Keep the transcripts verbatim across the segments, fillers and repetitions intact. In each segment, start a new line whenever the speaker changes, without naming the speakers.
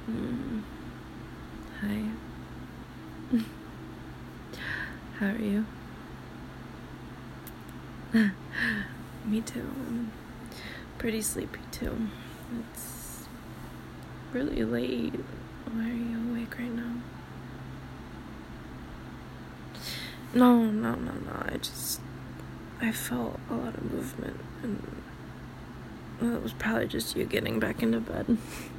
Mm. Hi. How are you? Me too. I'm pretty sleepy too. It's really late. Why are you awake right now? No, no, no, no. I just... I felt a lot of movement, and well, it was probably just you getting back into bed.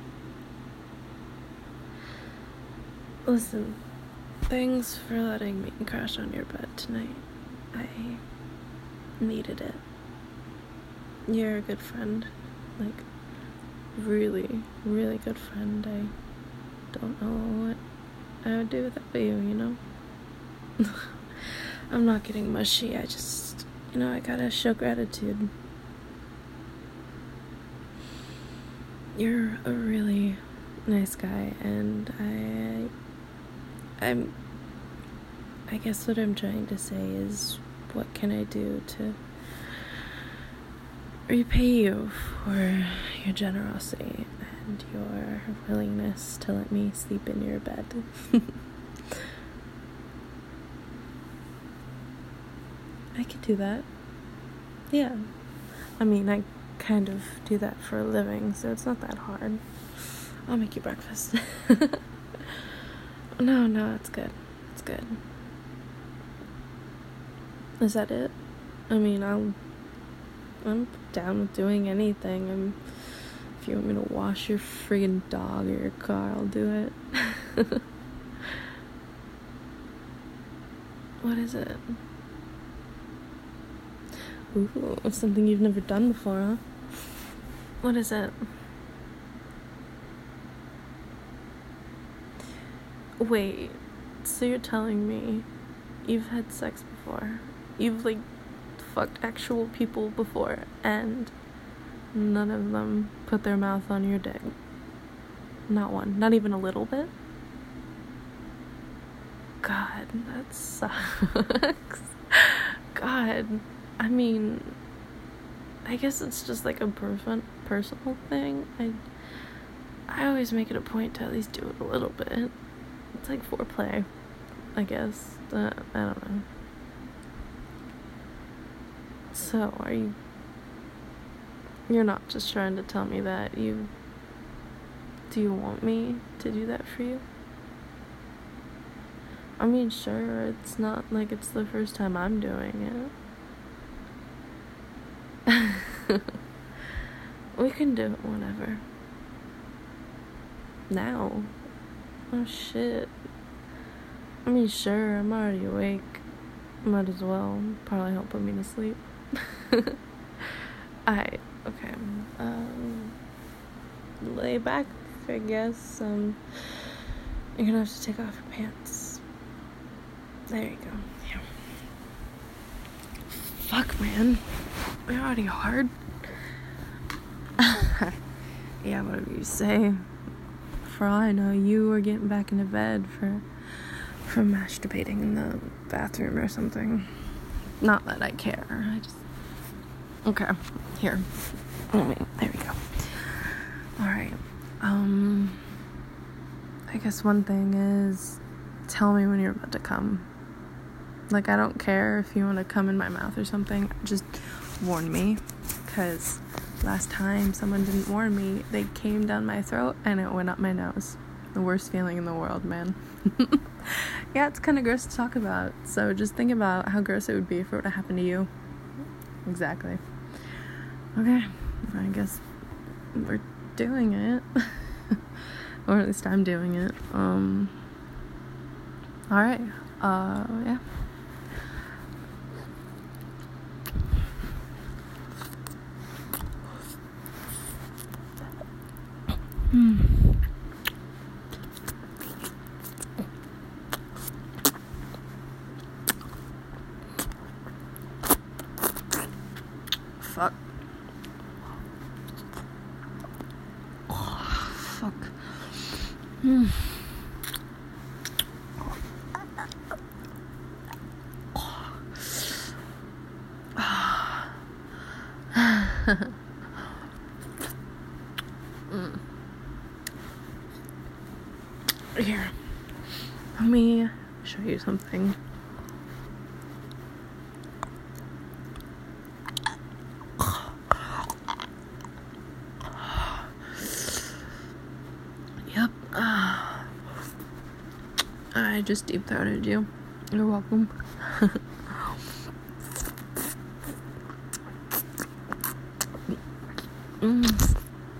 Listen, thanks for letting me crash on your bed tonight. I needed it. You're a good friend. Like, really, really good friend. I don't know what I would do without you, you know? I'm not getting mushy. I just, you know, I gotta show gratitude. You're a really nice guy, and I, I'm, I guess what I'm trying to say is, what can I do to repay you for your generosity and your willingness to let me sleep in your bed? I could do that. Yeah. I mean, I kind of do that for a living, so it's not that hard. I'll make you breakfast. No, no, it's good. It's good. Is that it? I mean, I'll... I'm down with doing anything. I'm... If you want me to wash your friggin' dog or your car, I'll do it. What is it? Ooh, something you've never done before, huh? What is it? Wait, so you're telling me you've had sex before? You've, like, fucked actual people before, and none of them put their mouth on your dick? Not one. Not even a little bit? God, that sucks. God, I mean, I guess it's just like a person- personal thing. I, I always make it a point to at least do it a little bit. It's like foreplay, I guess. Uh, I don't know. So, are you... You're not just trying to tell me that you... Do you want me to do that for you? I mean, sure, it's not like it's the first time I'm doing it. We can do it whenever. Now? Oh, shit. I mean, sure, I'm already awake. Might as well. Probably help put me to sleep. Alright, okay. Um, lay back, I guess. Um, you're gonna have to take off your pants. There you go. Yeah. Fuck, man. We're already hard. Yeah, whatever you say. For all I know, you were getting back into bed for for masturbating in the bathroom or something. Not that I care. I just... Okay. Here. Let me... There we go. Alright. Um... I guess one thing is... Tell me when you're about to come. Like, I don't care if you want to come in my mouth or something. Just warn me. Because last time someone didn't warn me, they came down my throat and it went up my nose. The worst feeling in the world, man. Yeah, it's kind of gross to talk about. So just think about how gross it would be if it were to happen to you. Exactly. Okay. I guess we're doing it. Or at least I'm doing it. Um... Alright, uh, yeah. Hmm. Fuck. Oh, fuck. Hmm. mm. Here, let me show you something. Yep. Uh, I just deep throated you. You're welcome. mm.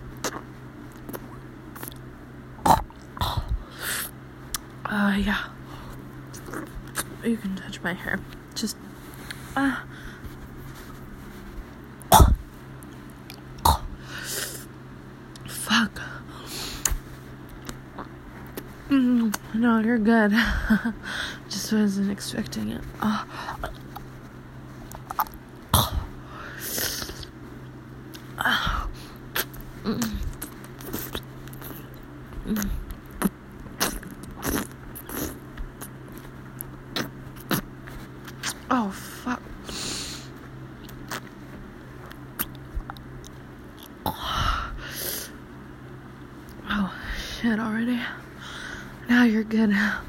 Uh, yeah. You can touch my hair. Just, uh. Fuck. Mm, no, you're good. Just wasn't expecting it. Uh. Uh. Mm. Mm. Oh, fuck. Oh, shit, already? Now you're good.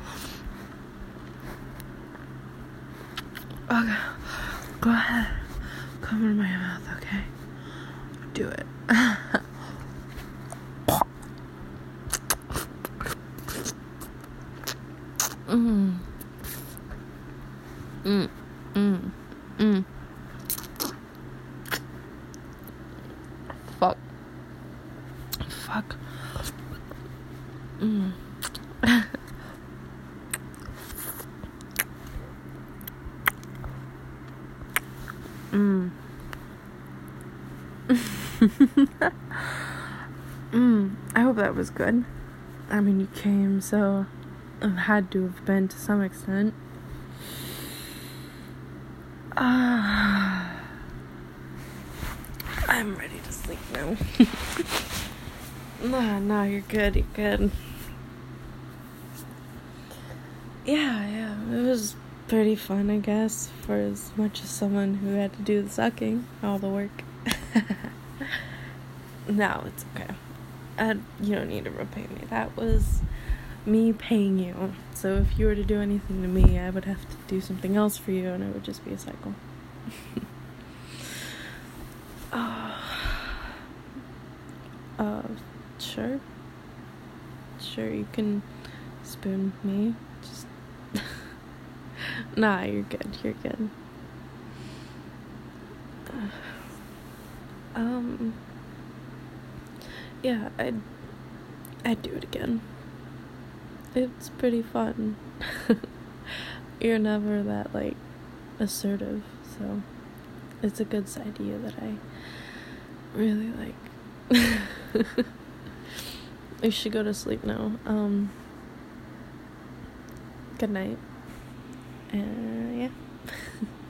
Okay. Go ahead. Come in my mouth, okay? Do it. mm. Mm. Mm. Mm. Fuck. Fuck. Mm. mm. mm. I hope that was good. I mean, you came, so it had to have been to some extent. Uh, I'm ready to sleep now. no, no, you're good, you're good. Yeah, yeah, it was pretty fun, I guess, for as much as someone who had to do the sucking, all the work. No, it's okay. I, you don't need to repay me. That was me paying you. So if you were to do anything to me, I would have to do something else for you, and it would just be a cycle. uh, uh, sure. Sure, you can spoon me. Just nah, you're good. You're good. Uh, um. Yeah, I'd I'd do it again. It's pretty fun. You're never that, like, assertive, so it's a good side to you that I really like. You should go to sleep now. Um, good night. And, uh, yeah.